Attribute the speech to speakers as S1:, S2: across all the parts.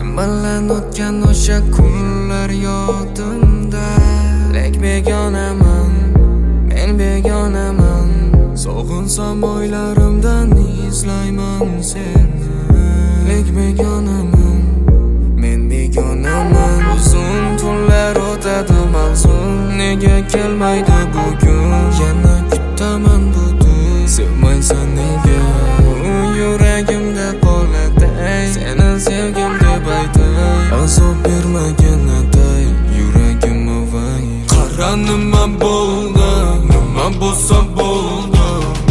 S1: bilan o'tgan o'sha kunlar yodimda. Lek begonaman, men begonaman. Sog'insam o'ylarimdan izlayman seni. Lek begonaman, men begonaman. Uzun tunlar o'tadi mazmun. Nega kelmaydi bugun? Yana kutaman bugun. Sevmaysan nega? Yuragimda qoladi seni sevgim deb aytay. Azob bermagin atay yuragimni vay. Qara nima bo'ldi, nima bo'lsa bo'ldi.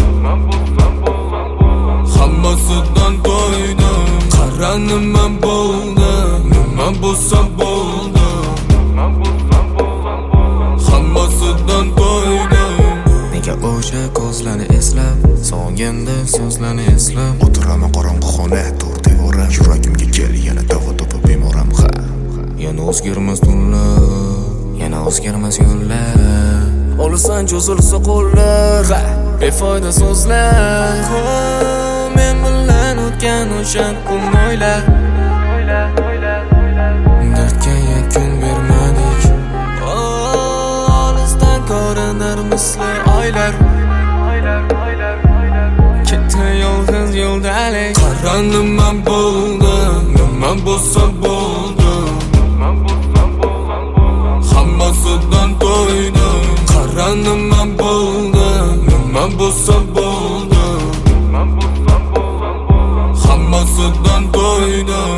S1: Hammasidan to'ydim. Qara nima bo'ldi, nima bo'lsa bo'ldi. Hammasidan to'ydim. Nega o'sha ko'zlarni eslab, sog'inganda so'zlarni eslab
S2: o'tiraman qorong'i xona to'rt devora. Yuragimga kel yana davo topib bemoram ha.
S1: Yana o'zgarmas tunlar, yana o'zgarmas yo'llar. Olasan cho'zilsa qo'llar, befoyda so'zlar. Men bilan o'tgan o'sha kun o'ylar. Dardga yakun bermadik. Olisdan ko'rinar misli oylar. Ketdi yolg'iz yo'ldalik. Qara nima bo'ldi, nima bo'lsa bo'ldi. Hammasidan to'ydim. Qara nima bo'ldi, nima bo'lsa bo'ldi. Hammasidan to'ydim.